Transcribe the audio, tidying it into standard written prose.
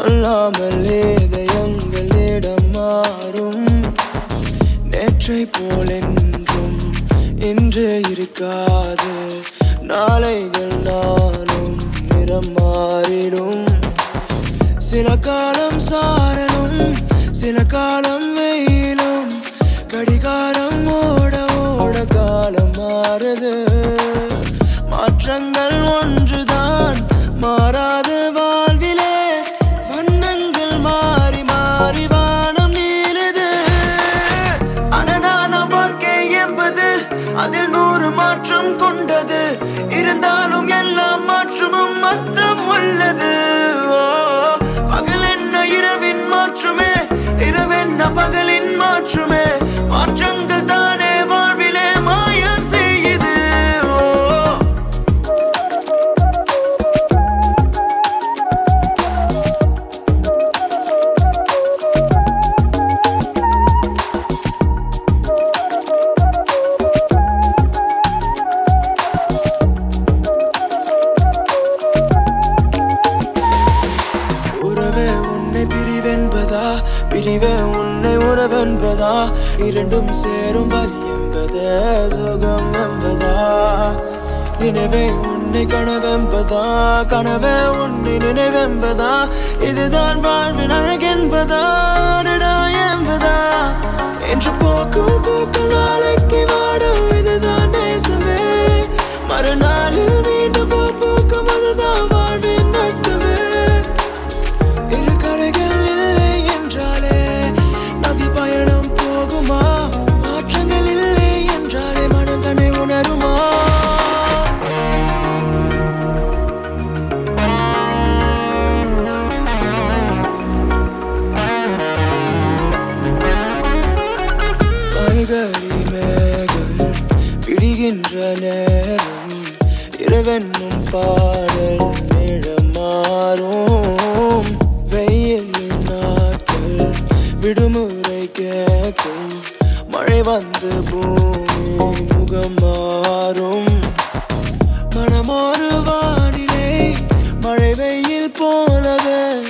சொல்லாமல் இதயங்களிடம் மாறும். நேற்றை போல் என்றும் இன்று இருக்காது. நாளைகள் நானும் நிறம் மாறிடும். சில காலம் சாரலும் சில காலம் வெயிலும். கடிகாரம் ஓட ஓட காலம் மாறுது. மாற்றங்கள் ஒன்றுதான் மாறாது வாழ்விலே. வண்ணங்கள் மாறி மாறி வானம் நீளுது. அடடான வாழ்க்கை என்பது அதில் 100 மாற்றம் கொண்டது. இருந்தாலும் எல்லா மாற்றமும் அர்த்தம் உள்ளது. பகல் என்ன இரவின் மாற்றுமே, இரவென்ன பகலின் மாற்றுமே. மாற்றங்கள் தானே வாழ்விலே மாயம் செய்யுது. உறவே உன்னை பிரிவென்பதா, பிரிவே உன்னை உறவென்பதா? இரண்டும் சேரும் வழி என்பதே சுகம் என்பதா? நினைவே உன்னை கனவென்பதா, கனவே உன்னை நினைவென்பதா? இதுதான் வாழ்வின் அழகென்பதா, அடடா என்பதா? என்று போக்கும் போக்கு நாளைக்கு வாடும். இதுதான் நேசமே. மறுநாளில் மீண்டும் போக்கும். அதுதான் வாழ்வின் அர்த்தமே. இரு கரைகள் இல்லை என்றாலே நதி பயணம் போகுமா? மாற்றங்கள் இல்லை என்றாலே மனம் தன்னை உணருமா? காய்கறி மேகம் பிடிகின்ற நேரம். இரவென்னும் பாடல் நிழம் மாறும். வெயிலின் நாட்கள் விடுமுறை கேட்கும். மழை வந்து பூமி முகம் மாறும். மனமொரு வானிலை மழை வெயில் போலவே